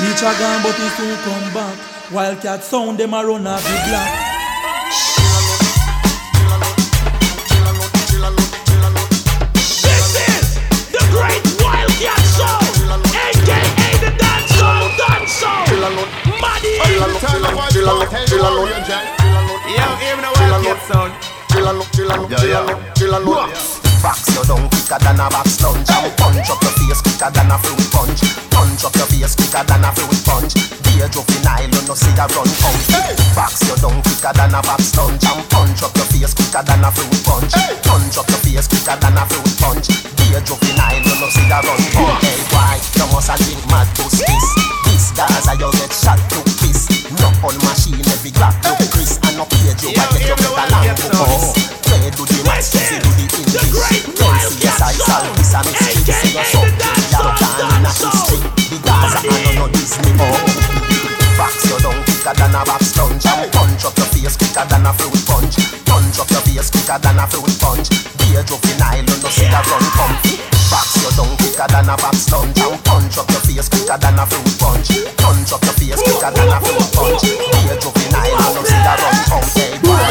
Teacher gone but he soon come back. Wildcat sound them a run off the block. This is the great Wildcat sound, aka the dancehall. Money. Yo, hear me the Wildcat sound. Box you down quicker than a box lunch. Punch up your face quicker than a fruit punch. Punch up your face quicker than a fruit punch. Be a juvenile, you no see a run punch. Box you down quicker than a box lunch. Punch up your face quicker than a fruit punch. Punch up your face quicker than a fruit punch. Be a juvenile, you no see a run punch. Hey, why? You must a drink mad puss kiss. This Gaza you get shot to piss. Knock on machine every Glock look Chris. And no page you I get you get a long book. Play do the match, see do the English. CSI Salvis and Mystery. See your something, you're done in a history. The Gaza and no Disney. Box you down quicker than a box lunch. Punch up your face quicker than a fruit punch. Punch up your face quicker than a fruit punch. Be a juvenile, you no see a run come. Box you down quicker than a box lunch. Punch up your face quicker than a fruit punch. Punch up your face quicker than a fruit punch. Be a juvenile, you no see a run come. Hey, boy.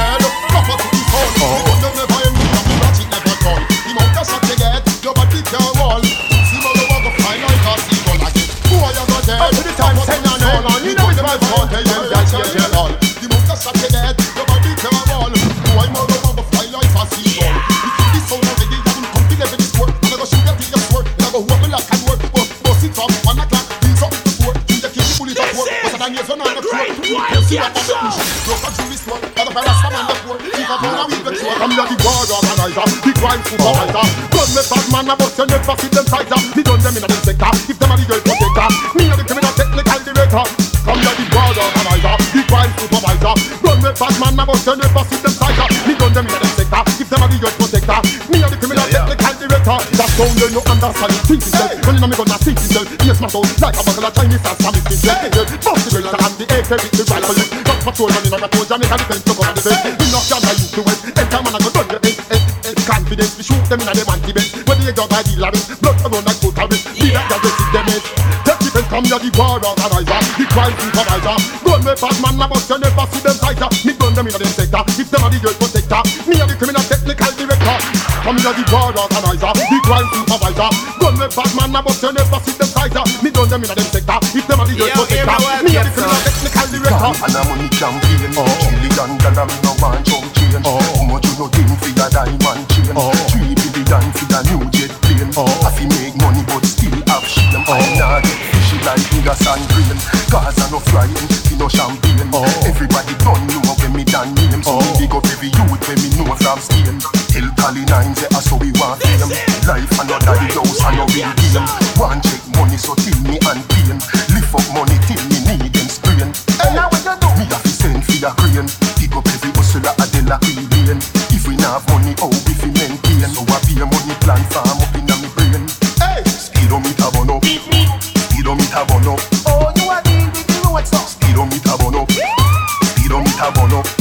I'm the war organizer, the crime supervisor. Gun me bad man, but you never see them fighter. Me done them in the sector, if them are the girl protector. Me are the criminal technical director. I'm the war organizer, the crime supervisor. Gun me bad man, but you never see them fighter. Me done them in the sector, if them are the girl protector. Me are the criminal technical director. That sound you no understand, you think yourself. When you know me gonna think yourself. Yes, my sound like a buckle of Chinese and Spanish yourself. Bust the girl and the AK with the rifle. Not patrol man in a patrol, Jamaica defense to cover the base. We knock down the youth to it. Anytime man I go done your confidence, we shoot them in the anti-base. When they go by the labis, blood around like foot habits. We like that they see them it. Take defense, come here, the war organizer, the crime supervisor. Gun me bad man, but you never see them fighter. Me gun them in the sector, if them are the girl protector. Me are the criminal technical director. Come here, the war organizer, the crime supervisor. Gun me bad man, but you never see them fighter. Me gun them in the sector, if them are the girl protector. Me are the criminal technical director. And I'm only campaign, $1 million me no want chunk change. How much you no think for your diamond chain? $3 billion for the new jet plane. I fi make money but still have shame. I nah get fishy like niggas and green. Cause I no frying, fi no champagne. Everybody don't know when me done name. So me big up every youth when me know from Spain. Tell Cali 9 say so we want fame. Life and no daddy house and no real game. One check money so till me and pain. Lift up money till me need them sprain. Hey, now what you do? Me have to send for your crane. Pick up every hustler a de la queen. If we not have money, how we fi maintain? So I be a money plan farm up in my brain. Hey, speedometer burn up. Speedometer burn up. Oh, you are dealing with the what's up? Speedometer burn up. Speedometer burn up.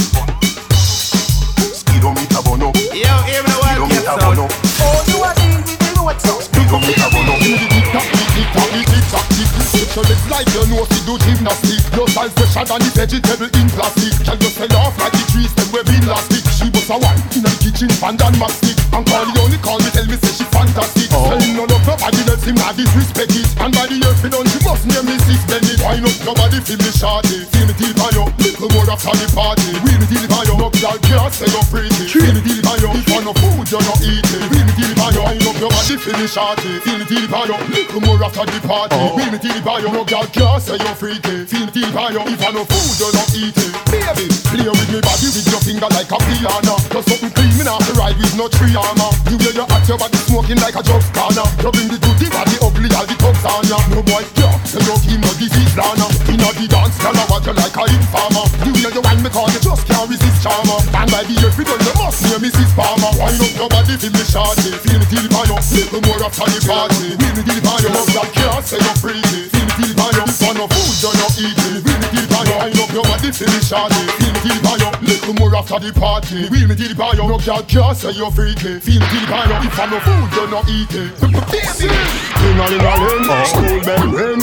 Speedometer burn up. Yo, hear me the Wildcat sound. Oh, you are dealing with the what's up? Speedometer burn up. So it's like you know if you do gymnastics. Your style fresher than the vegetable in plastic. Can you sell off like the trees them we been last week? She was a one in the kitchen pan and mastic. And call the only call me tell me say she fantastic. Telling no love nobody else him not disrespect it. And by the year fi done she must name me Sis Bennett. Wine up nobody feel me shawty. Feel me deal by you. Little more after the party. Will me deal by you. No girl can't say you're pretty. Feel me deal by you. If you no food you no eat it. Will me deal by you. Wine up nobody feel me shawty. Feel me deal by you. Little more after the party. Will me deal by you. No girl can't say you're freaky. Feel me deal by you. If you no food you no eat it. Baby, play with me body with your finger like a piano. Just something clean me not to ride with no tree armor. You wear your hat your body smoking like a drug corner. You bring the goodie body ugly all the thugs on ya. No boy yeah, so you keep no disease planner. Inna the dance girl I want you like a informer. You wear your wine because you just can't resist charmer. And by the year fi done you must near Mrs. Palmer. Wine up your body feel me shawty. Feel me till by you. Little more after the party. Feel me till by you. Love that can't say you're freaky. Feel me till by you. If you no food you no eat it. Feel me till by you. Wine up your body feel me shawty. Feel me till by you. Little more after the party. Feel me till by you. No girl can't say you're freaky. Feel me till by you. If you no food you no eat it. Baby, ring-a-ling-a-ling, school bell ring. Tell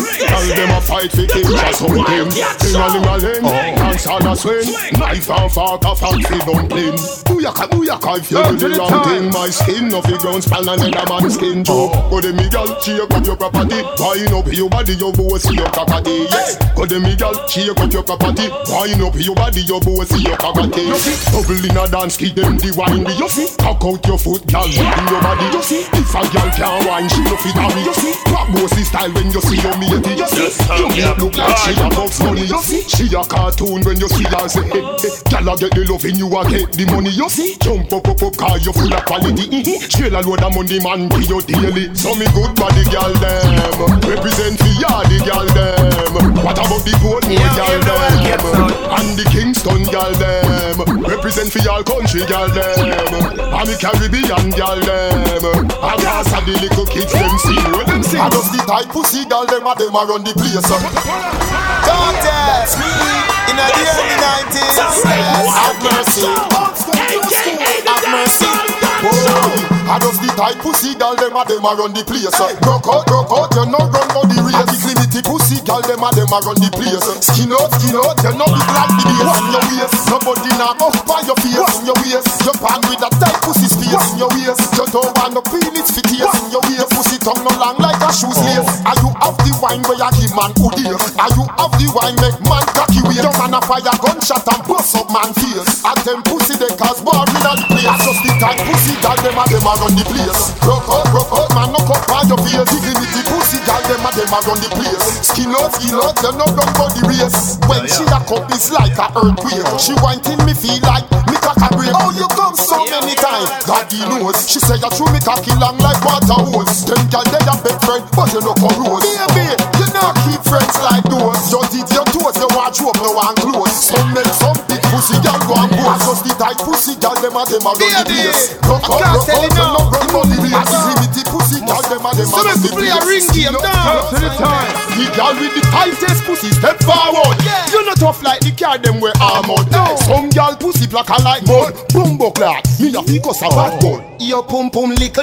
them a fight for king or something. Ding-a-ling-a-ling, dance on a swing. Knife and fork a fancy dumpling. Booyaka, booyaka, if you do the wrong thing. My skin of the ground span and another man's skin too. Go to me girl, shake up your property. Wind up your body, your boss see your cockatoo. Yes, go to me girl, shake up your property. Wind up your body, your boss see your cockatoo. Bubble in a dance, keep them the wine. You see, cock out your foot, girl, in your body. You see, if a girl can't wine, she no fit have me. You see, rock bossy style when you see your matey. You see, you make look like she a Bugs Bunny. You see, she a cartoon when you see her say, hey, hey, girl a get the loving, you a get the money. You see, jump up, cause you full of quality. Trail a load of money, man, be your daily. So me good body, girl, them represent for ya, the girl, them. What about the Portmore, girl, them? And the Kingston, girl, them represent for y'all country, girl, them. And the Caribbean, girl, them. And pass the little kids, them see what them see. I just the type pussy, girl, them a run the place. Don't test me in the early 90s. Have mercy, have mercy. I just the type pussy, girl, them a run the place. Broke out, you no run for the race. The clinic pussy, girl, them a run the place. Skin out, you no big like the base in your waist. Nobody now up by your face in your waist. You pan with that tight pussy space in your waist. You don't want no peanuts for tears in your waist. Pussy tongue no long like a shoes lace. Are you have the wine where you give man who dear? Are you have the wine make man cocky way? Don't man a fire gunshot and bust up man face. At them pussy they cause war in the place. I just the tight pussy, girl, them a run the place. Broke out, man no cut by your face. Dignity pussy, girl, them a run the place. Skin out, you no run for the race. When she a cup is like a earthquake. She whine till me feel like me cock a break. Oh, you come so many times, God he knows. She say you threw me cocky long like water hose. Them girl they a best friend, but you no corrode. Baby, you not keep friends like those. You did your toes, your wardrobe no one close. Some make some big pussy girl go and pose. Just the tight pussy girl them a run the place. Rock out, you no run for the race. Limited pussy girl them a run the place. So let's play a ring game now. To the time, the girl with the tightest pussy step forward. You not tough like the car them wear armored. Some girl pussy black and like mud. Bumbo clock, me a ficus a bad gun. Your pum pum lickle.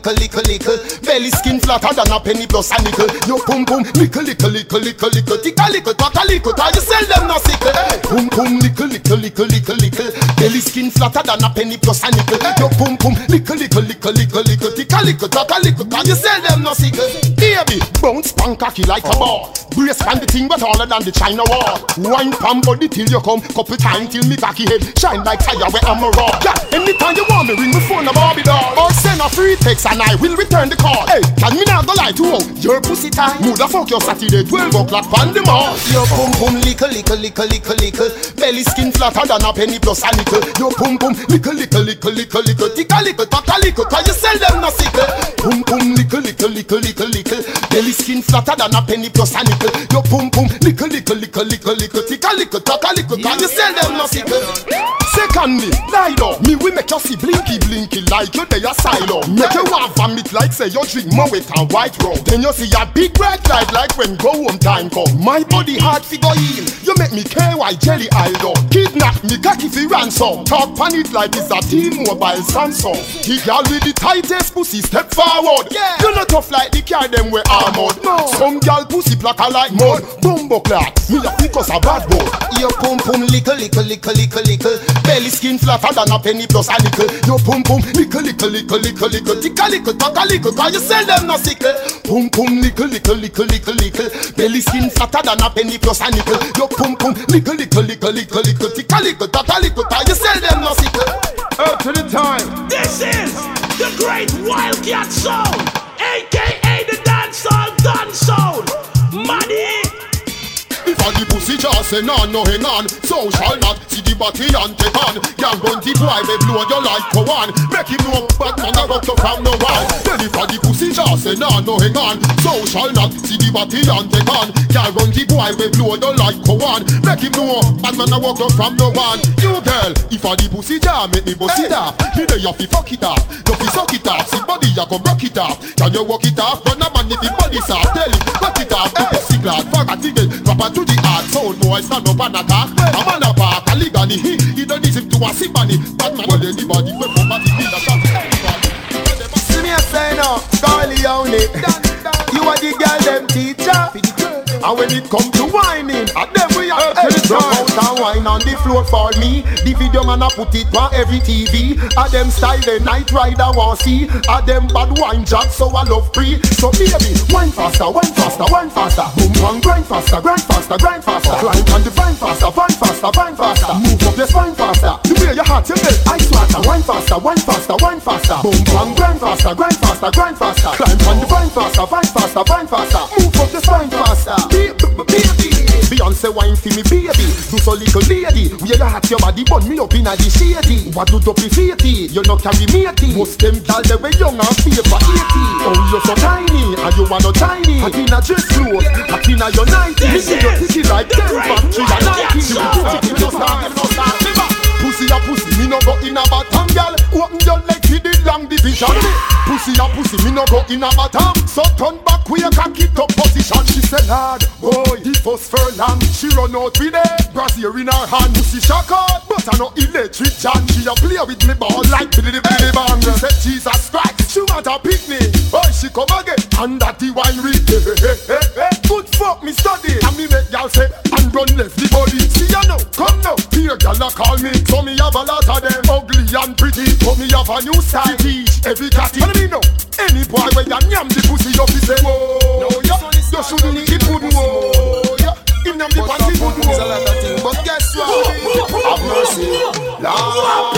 Belly skin flatter than a penny plus a nickel. Your pum pum lickle. Ticka lickle, taka lickle. Cause you sell them no sickle. Pum pum lickle. Belly skin flatter than a penny plus a nickel. Your pum pum lickle. Ticka lickle, taka lickle. Cause you sell them no sickle. Baby, bounce pan cocky like a ball. Brace pan the thing but taller than the China wall. Wine pan body till you come. Couple time till me cocky head shine like fire where I'm a raw. Yeah, anytime you want me ring me phone a Barbie doll. Or send a free text and I will return the call. Hey, can me not go lie to you? Your pussy tight. Mood a fuck your Saturday 12 o'clock pan the mall. Your pum pum lickle. Belly skin flatter than a penny plus a nickel. Your pum pum lickle. Ticka lickle, taka lickle. Cause you sell them no sickle. Pum pum lickle. Belly skin flatter than a penny plus a nickel. Your pum pum lickle. Ticka lickle, taka lickle. Cause you sell them no sickle. Secondly, lie down. Me we make you see blinky like you dey a silo. Make you want vomit like say you drink more wet and white rum. Then you see a big bright light like when go home time come. My body hard figure in. You make me KY jelly idol. Kidnap me cocky fi ransom. Talk pan it like it's a T-Mobile Samsung. The girl with the tightest pussy step forward. Yeah. You not tough like the car them we armored. No. Some girl pussy black like mud. Bumbo clock. Me a ficus a bad boy. Your pum pum lickle. Belly skin flatter than a penny plus a nickel. Your pum pum lickle. Ticka lickle, taka lickle. Cause you sell them no sickle. Pum pum lickle. Belly skin flatter than a penny plus a nickel. Your pum pum lickle. Ticka lickle, taka lickle. Cause you sell them no sickle. Up to the time. This is the great Wildcat Sound, aka the dancehall sound. Money. If a the pussy just say no hang on, so shall not see the body and take on. Young run the boy, they blow your light go on. Make him know Batman a rock to from no one. Then if a the pussy just say no hang on, so shall not see the body and take on. Young run the boy, they blow your light go on. Make him know Batman a rock to from no one. You girl, if a the pussy jam, make me bust it up. Me dey you fi fuck it up, you fi suck it up. See body you go rock it up. Can you walk it up? Run a man if the body soft. Tell him rock it up. Pussy glad, fuck a tickle, drop to the heart. Sound boy stand up and attack. A man a park, a ligani. He don't listen to a symphony. Batman well anybody when somebody feel a shot. See me a say no, Corleone. You are the girl them teacher. A And when it come to whining, at them we are drop out and wine on the floor for me. The video man a put it on every TV. At them style the night rider want see. At them bad wine jack so I love free. So baby, wine faster, wine faster, wine faster. Boom bang, grind faster, grind faster, grind faster. Climb on the vine faster, vine faster, vine faster. Move up the spine faster. The way your heart you make ice water. Wine faster, wine faster, wine faster. Boom bang, grind faster, grind faster, grind faster. Climb on the vine faster, vine faster, vine faster. Move up the spine faster. Baby, Beyonce wine for me baby. Do so little lady. Where you hat your body burn me up in a the shady. What do dopey fatty? You no carry matey. Most them gal they way young and feel for 80. Oh you so tiny and you want no tiny. Hot in a dress clothes, hot in a your 90. Me see your titty like 10 factory and Nike. You no start, never. Pussy a pussy, me no go in a bottom, girl. Open your leg to the long division. Pussy a pussy, me no go in a bottom. So turn back, we can keep up position. She said, Lord, boy, he first furlong. She run out with it, brazier in her hand. Pussy shock out, but I no electric jam. She a play with me ball like billy bang. She said, Jesus Christ, she want a picnic. Boy, she come again, and that the wine read. Good fuck me study, and me make y'all say, and run left the body. See ya now, come now, here y'all call me. So me have a lot of them ugly and pretty. But me have a new style teach every catty. And me know any boy where you yam the pussy up he say whoa. No, you shouldn't keep putting whoa. Him yam the panty putting whoa. It's a lot of things, but guess what? Have mercy, Lord.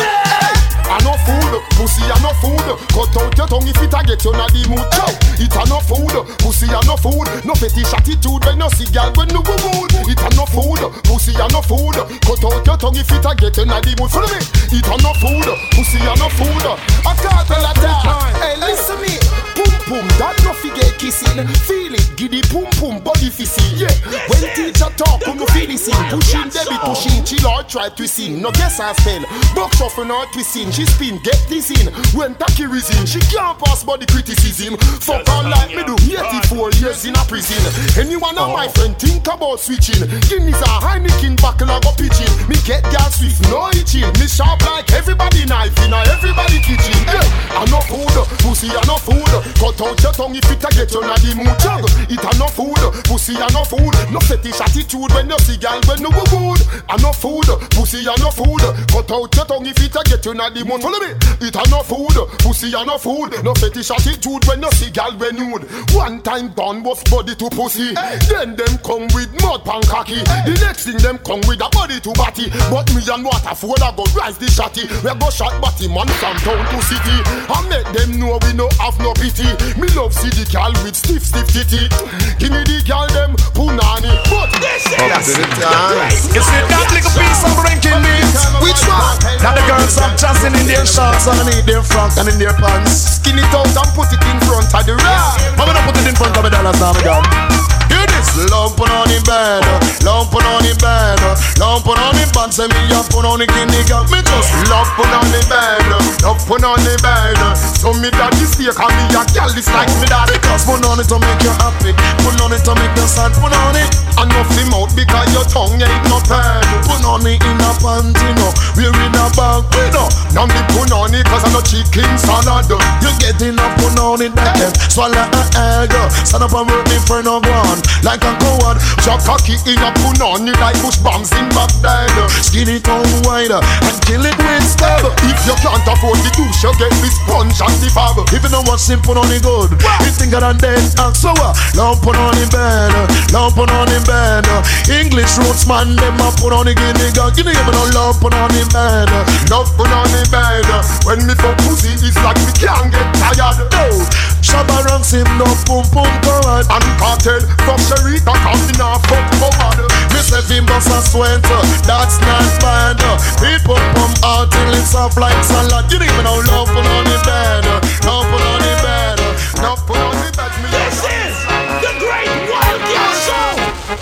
I no food, pussy I no food. Cut out your tongue if it a get you na the mood. It a no food, pussy I no food. No fetish attitude when no see girl when no go mood. It a no food, pussy I no food. Cut out your tongue if it a get you na the mood. Follow me. It a no food, pussy I no food. I can't tell a time. Hey, listen me. Pum pum, that no figure kissing. Feel it, giddy pum pum, body fissy. Yeah. When teacher talk, you no feel this in. Pushing, Debbie pushing, chill or try twisting. No guess I spell. Box shuffle or twisting. She spin, get this in. When Taki reason, she can't pass body criticism. Fuck her like me do 84 years in a prison. Anyone of my friend think about switching. Guinness a Heineken buckle and go pitching. Me get gas swift, no itching. Me sharp like everybody knife in everybody kitchen. Yeah, I no food, pussy I no food. Cut out your tongue if it a get you na the mood. It a no food, pussy I no food. No fetish attitude when you see girl when no go good. I no food, pussy I no food. Cut out your tongue if it a get you na the mood. Follow me. It a no food, pussy a no food. No fetish attitude when you see girl when nude. One time done was body to pussy. Then them come with mud pan cocky. The next thing them come with a body to batty. But me and Waterford a go rise the shotty. We go shot batty man from town to city. I make them know we no have no pity. Me love see the girl with stiff titty. Give me the girl them punani. But this is the time. You see that little piece of ranking meat? Which one? Now the girls are dancing in their shorts underneath their front and in their pants. Skin it out and put it in front of the rack. I'm gonna put it in front of the dollars now, my God. Hear this. Lump on the bed, lump on the bed, lump on the bed. Say me up on the guinea got me just lump on the bed, lump on the bed. So me daddy steak and me a girl this like me daddy. Cause put on it to make you happy, put on it to make you sad. Put on it and off the mouth because your tongue ain't no pad. Put on it in a panty, no, we're in a bag, we know. Now me put on it cause I no chicken salad. You getting up, put on it back then. Swallow an egg, stand up and work me for no one. Like a coward, drop cocky in a put on it like push bombs in Baghdad. Skin it out wide and kill it with stab. If you can't afford the douche, you get this sponge and the fab. If you don't want simple on it good, it's thinker than dead. And so lump on the bed, lump on the bed. English roots man, them a put on the guinea gun. Guinea gun no lump on the bed, lump on the bed. When me fuck pussy, it's like me can't get tired. No, Shabba ranks him no pum pum coward. And cartel from Sherita coming off fuck forward. Me say him bust a sweat, that's not bad. People pump out till it's soft like salad. You don't even know lump on the bed, lump on the bed, lump on the bed. This is the Great Wildcat Show,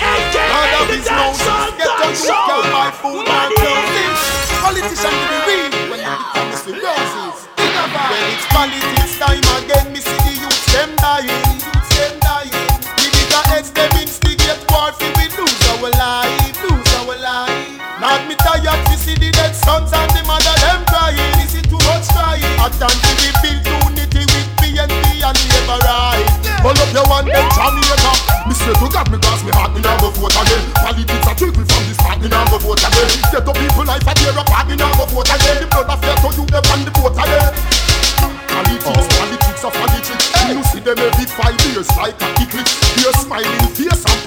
aka the Dancehall Gun Show. Politician to be real when it comes to roses. When it's politics time again, me see the youths them dying. The bigger heads them instigate war for we lose our life. Not me tired to see the dead sons and the mother them crying. This is too much crying. At time to rebuild unity with PNP and labor right. Hold up your one them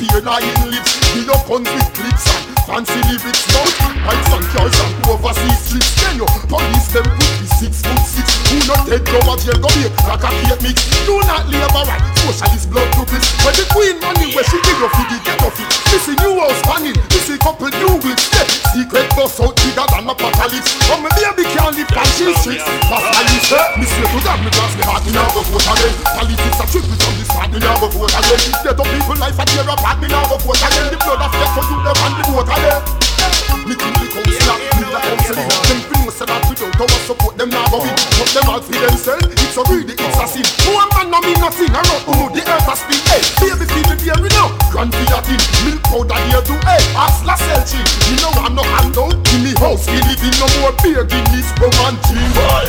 beer lying lips. Me no puns with clips and fancy lyrics. No pipes and cars and overseas trips. Then you police them put me 6'6". Who not dead go a jail go be like a cake mix. Do not labor right, socialist blood groupies. When the queen money where she give you for the get off it. This is new house panel, this is couple new wheels. Secret bus out bigger than a apocalypse. But my baby can't live on she streets. That's why you say, me say to them, me class me heart, me now go vote again. Politics a triple from this part, me now go vote again. Dead of people life a tear apart, me now go vote again. The blood of death for you, them and the vote again. Me think the council, me the council. Them people say that we don't go support them now go win. But them all for themselves, it's a really, it's a sin. Poor man no mean nothing, I don't know the earth has been. Hey, baby feel the beer, we know. Grand Fiatin, milk powder here too. Hey, ask La Selchi, me no want no handout. Give me house, we live in no more beer, give me rum and gin.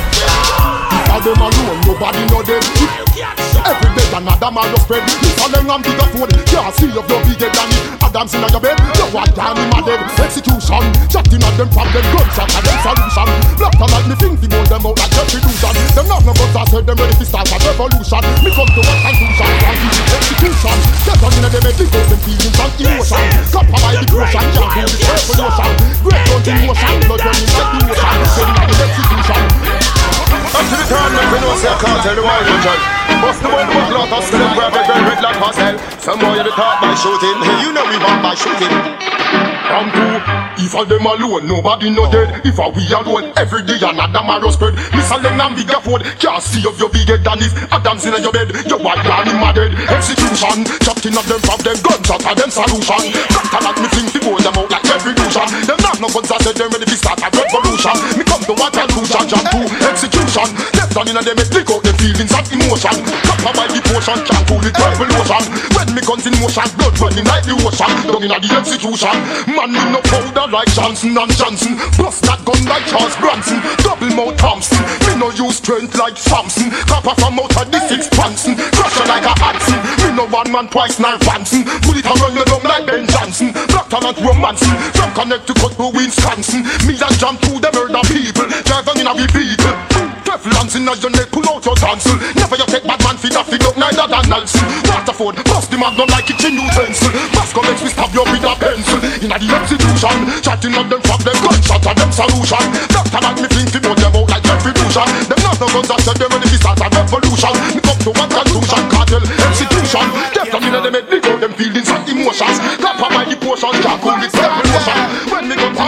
If all them alone, nobody know them. Every day another man just spread. If all them bigger food, can't see if you're bigger than it. Adam's in your bed, you want down in my dead. Execution, chatting at them problem, gunshot at them solution. Black like me think, they hold them out like retribution. Them not no guns, I said them ready to start a revolution. Me come to one conclusion, one execution. Get on in the bed, they go them feelings and emotion. Copper by the ocean, can't do this revolution. Great front in motion, blood running like the ocean. Sending out the execution. Up to the turn, make me know say I can't tell the wild region. Bust the one with lot of still grab a girl red like hostel. Some boy at the top by shooting, hey you know we want by shooting. I'm too, if all them alone, nobody know dead. If we alone, every day another marrow spread. Miss Allen and bigger food, can't see if you're bigger than if Adam's in your bed, you white man in my dead. Execution, chopping up them from them guns out of them solution. Doctor like me think to go them out like retribution. Them not no guns, I said them ready to start a revolution. Me come to one conclusion, jump to execution. Left down in a them, take out the feelings and emotion. Copper by the potion, can't cool it revolution. When me guns in motion, blood running like the ocean. Down in a the execution. Man with no powder like Johnson and Johnson. Bust that gun like Charles Bronson. Double mouth Thompson. Me no use strength like Samson. Copper from out of the six Branson. Crusher like a Hanson. Me no one man twice nine Branson. Bullet and run you down like Ben Johnson. Black talent romancing. From Connect to cut to Wisconsin. Me and jump to the murder people. Drive on in a vehicle. Teflons in your neck, pull out your tonsil. Never you take bad man feed up, feed up neither than Nelson. Waterford, bust the magnum like kitchen utensil. Masco makes me stab you with a pencil. In a the execution, chatting up them from them gunshot and them solution. Doctor like me think to know them out like retribution. Them not no guns that said them ready to start a revolution. Me come to one conclusion, cartel, execution. Left them in a them head, they go them feelings and emotions. Clapper by the potion, can't cool this revolution. When me go to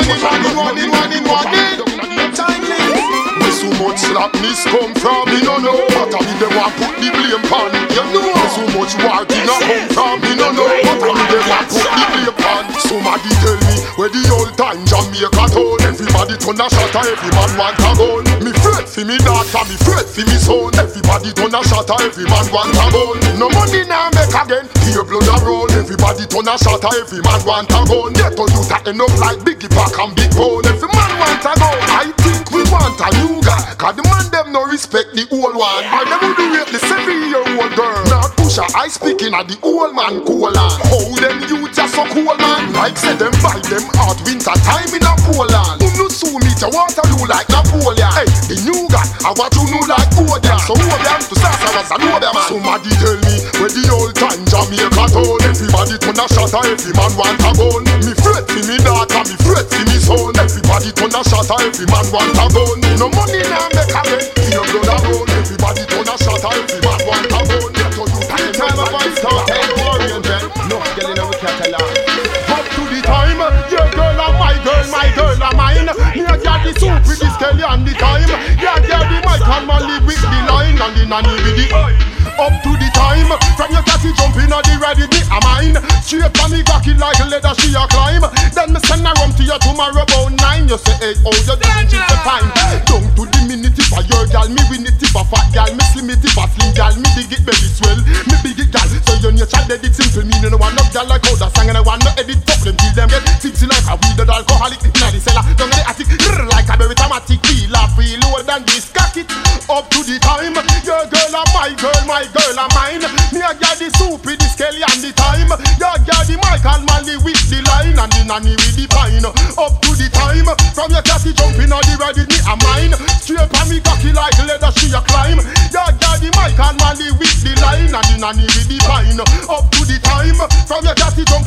so much slackness come from me no know. But I mean they want put the blame on. You know so much war did not come from me no know. But I mean they want put the blame on. Somebody tell me where the old time Jamaica town. Everybody turn a shot, every man want a gun. Me fret for me daughter, me fret for me son. Everybody turn a shot, every man want a gun. No money now make again, pure blood a roll. Everybody turn a shot, every man want a gun. Get to you that end up like Biggie Pack and Big Bone. Every man want a gun. I think we want a new guy. Cause the man them no respect the old one. I never do rape the 7-year-old girl. Now Pusha, I speaking at the old man Colan. How them youth just so cool man. Like say them buy them out winter time in a Poland. Who no sue me to Waterloo like Napoleon. Hey, the new guy, I want you know like Odeon. So Odeon to Sasaras and Odeon. Somebody tell me where the old time Jamaica town. Everybody turn a shot, every man want a gun. Me fret for me daughter, me fret for me son. Everybody turn a shot, every man want a gun. No money now make a get, your blood a run. Everybody turn a shot, every man want a gun. Get to you time of I start, hey warrior then. No girl in our catalog. Up to the time, your girl and my girl and mine. Me a get the soup with the skelly and the time. Yeah, get the mic and man live with the line and the nanny with the eye. Up to the time, from your catty jumping on the ready the a mine. Straight from me cocky like a leather she a climb. Then me send her rum to you tomorrow about 9. You say hey, oh you doing just the time. Down to the minute if a your gal, me win it if a fat gal, me slim it if a slim gal, me big it baby swell, me big it gal. So your nature dead it simple, me no want no gal like how the song and I want no edit fuck them till them get tipsy like a weed alcoholic. Inna the cellar, down the attic, like a very automatic wheel off wheel lower than this cock it. Up to the time, your girl and my girl and mine. Me a get the soup with the skelly and the time. You get the Michael Manley with the line and the nanny with the pine. Up to the time, from your catty jumping on the ready me a mine. Straight from me cocky like leather she a climb. You get the Michael Manley with the line and the nanny with the pine. Up to the time, from your catty jumping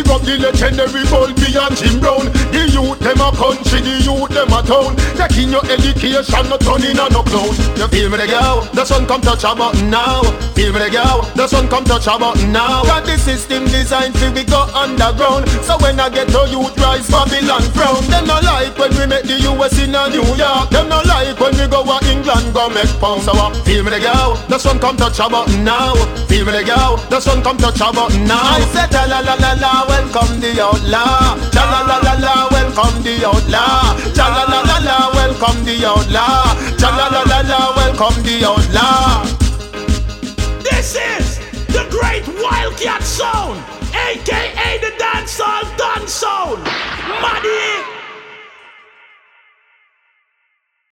Big up the legendary Bulby and Jim Brown. The youth them a country, the youth them a town. Taking your education, not turning on no clown. You feel me, the girl? The sun come touch a button now. Feel me, the girl? The sun come touch a button now. Got the system designed to we go underground. So when I get to youth rise, Babylon frown. Them no like when we make the US in a New York. Them no like when we go to England, go make pounds. So feel me, the girl? The sun come touch a button now. Feel me, the girl? The sun come touch a button now. I said la la la la, welcome the outlaw. La la la la la, welcome the outlaw. La la la la la, welcome the outlaw. La la la la la, welcome the outlaw. This is the great Wildcat Sound, aka the dancehall dance sound.